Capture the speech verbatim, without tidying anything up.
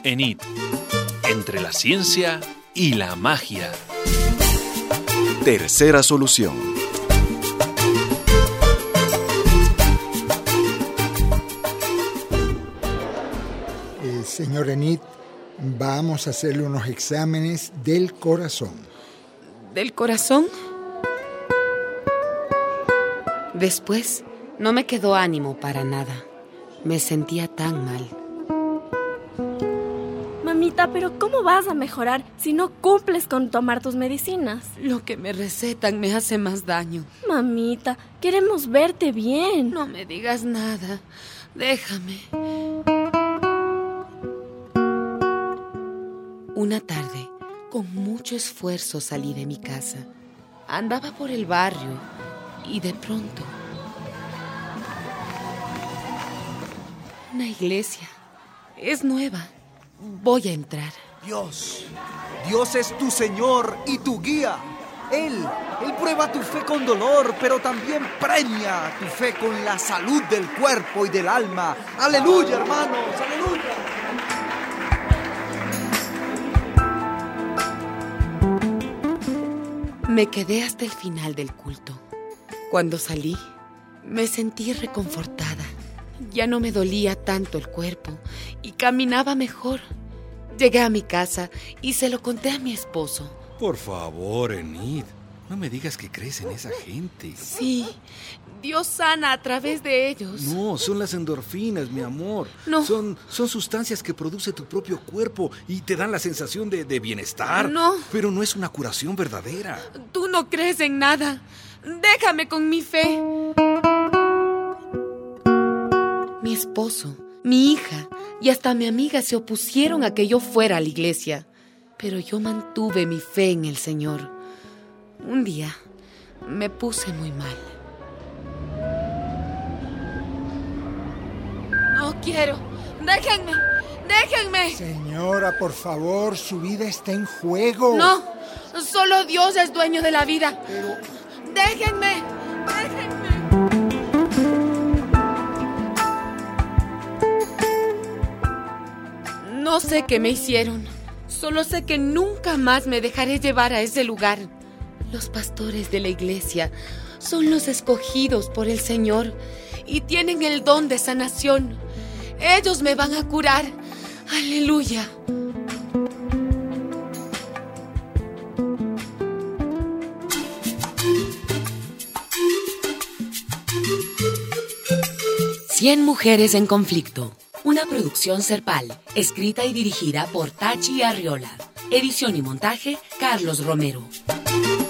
Enid, entre la ciencia y la magia. Tercera solución. Eh, señor Enid, vamos a hacerle unos exámenes del corazón. ¿Del corazón? Después, no me quedó ánimo para nada. Me sentía tan mal. Mamita, pero ¿cómo vas a mejorar si no cumples con tomar tus medicinas? Lo que me recetan me hace más daño. Mamita, queremos verte bien. No me digas nada. Déjame. Una tarde, con mucho esfuerzo salí de mi casa. Andaba por el barrio y de pronto... Una iglesia. Es nueva. Voy a entrar. Dios, Dios es tu Señor y tu guía. Él, Él prueba tu fe con dolor, pero también premia tu fe con la salud del cuerpo y del alma. ¡Aleluya, hermanos! ¡Aleluya! Me quedé hasta el final del culto. Cuando salí, me sentí reconfortada. Ya no me dolía tanto el cuerpo y caminaba mejor. Llegué a mi casa y se lo conté a mi esposo. Por favor, Enid, no me digas que crees en esa gente. Sí, Dios sana a través de ellos. No, son las endorfinas, mi amor. No. Son, son sustancias que produce tu propio cuerpo y te dan la sensación de, de bienestar. No. Pero no es una curación verdadera. Tú no crees en nada. Déjame con mi fe. Mi esposo, mi hija y hasta mi amiga se opusieron a que yo fuera a la iglesia. Pero yo mantuve mi fe en el Señor. Un día me puse muy mal. No quiero. Déjenme. Déjenme. Señora, por favor, su vida está en juego. No, solo Dios es dueño de la vida. Pero... Déjenme. Déjenme. No sé qué me hicieron. Solo sé que nunca más me dejaré llevar a ese lugar. Los pastores de la iglesia son los escogidos por el Señor y tienen el don de sanación. Ellos me van a curar. ¡Aleluya! Cien mujeres en conflicto. Una producción Serpal, escrita y dirigida por Tachi Arriola. Edición y montaje, Carlos Romero.